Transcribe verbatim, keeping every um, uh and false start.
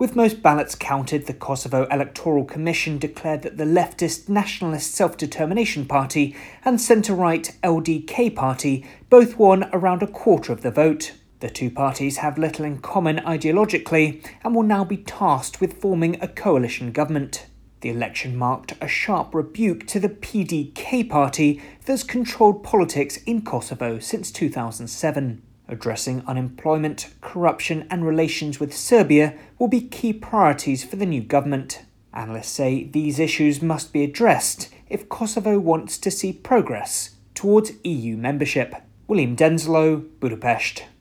With most ballots counted, the Kosovo Electoral Commission declared that the leftist Nationalist Self-Determination Party and centre-right L D K Party both won around a quarter of the vote. The two parties have little in common ideologically and will now be tasked with forming a coalition government. The election marked a sharp rebuke to the P D K party that's controlled politics in Kosovo since two thousand seven. Addressing unemployment, corruption and relations with Serbia will be key priorities for the new government. Analysts say these issues must be addressed if Kosovo wants to see progress towards E U membership. William Denslow, Budapest.